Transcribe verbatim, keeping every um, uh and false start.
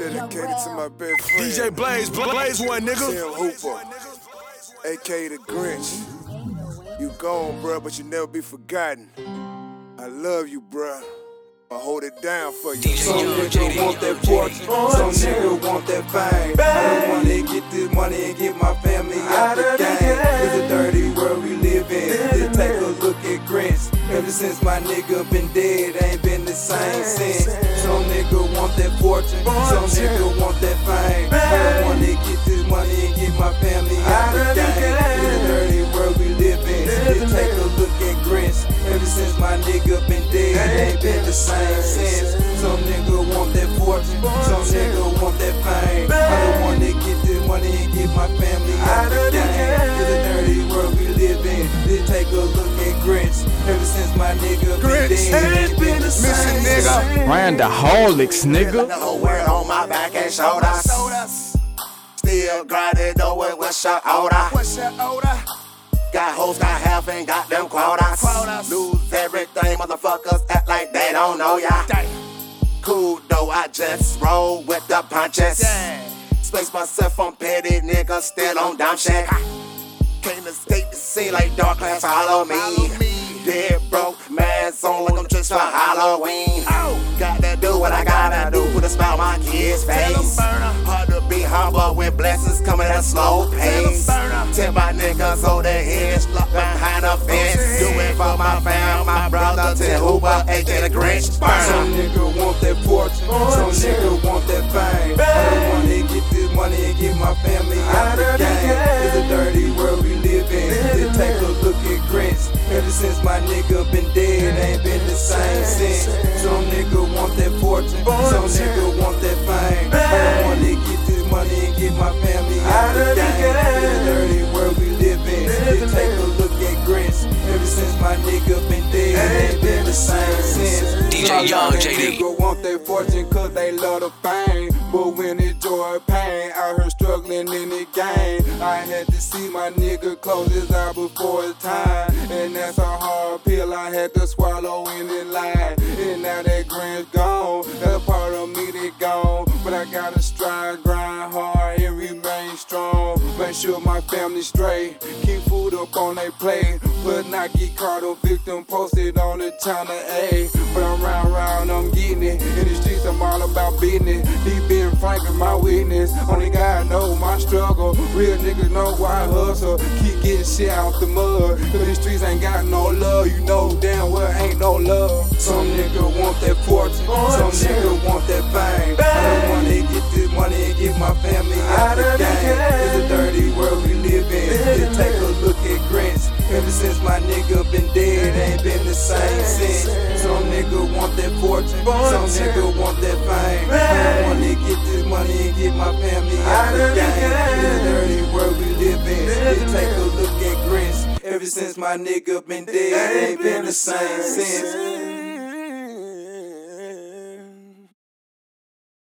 Dedicated to my best friend, D J Blaze, Blaze one, nigga. Tim Hooper, A K A the Grinch. You gone, bruh, but you never be forgotten. I love you, bruh. I hold it down for you. Some nigga want that fortune, some nigga want that fame. I don't wanna get this money and get my family out the game. It's a dirty world we live in. Just take a look at Grinch. Ever since my nigga been dead, ain't been the same since. Some nigga want that fortune, some nigga want that fame. I don't wanna get this money and get my family out the game. It's a dirty world we live in. Just take a look at Grinch. Ever since my nigga been dead, ain't been the same since. Some nigga want that fortune, some nigga want that fame. I don't wanna get this money and get my family out the game. It's a dirty world we live in. Just take a look at Grinch. Ever since my nigga been dead, ain't been the same since. Randaholics, nigga. The whole world on my back and shoulders. Still grinding, know it, what's your order? What's your order? Got hoes, got half, and got them quotas. Quotas. Lose everything, motherfuckers act like they don't know ya. Cool though, I just roll with the punches. Yeah. Space myself on petty niggas, still on dumb shit. Can't escape the scene like dark class, follow me. Follow me. Dead broke, man's on like I'm just for Halloween. Oh. Gotta do what I gotta do, put a smile on my kid's Tell 'em face. burn 'em. Hard to be humble when blessings coming at a slow pace. Tell 'em burn 'em. Tell my niggas hold their heads locked behind a fence. Do it for my fam, my brother, Tim Hooper, A K A the Grinch. Burn 'em. Some nigga want that fortune, some nigga want that fame. I don't wanna get this money and get my family out the game. It's a dirty world we live in. Just take a look at Grinch. Ever since my nigga been dead, ain't been the same since. Some nigga want that fortune, some nigga want that fame. I don't wanna get this money and get my family out the game. It's a dirty world we live in. Just take a look at Grinch. Ever since my nigga been dead, ain't been the same since. D J Young J D. Nigga want their fortune cause they love the fame. But when it's joy or pain, out here struggling in the game. I had to see my nigga close his eye before his time. And that's a hard pill I had to swallow in the line. And now that Grinch gone, that part of me that gone. But I gotta strive, grind hard, and remain strong. Make sure my family straight, keep food up on their plate. But not get caught on victim posted on the channel A. But I'm round, round, I'm getting it. In the streets, I'm all about business. Deep in Franklin, my witness. Only God know my struggle. Real niggas know why I hustle. Keep getting shit out the mud. Cause these streets ain't got no love. You know damn well ain't no love. Some nigga want that fortune. Some nigga want that fame. I don't wanna get this money and get my family out the game. It's a dirty world we live in. Just take a look at Grinch. Ever since my nigga been dead, ain't been the same since. Some nigga want that fortune, some nigga want that fame. I don't wanna get this money and get my family out the game. It's a dirty world we live in. Just take a look at Grinch. Ever since my nigga been dead, ain't been the same since.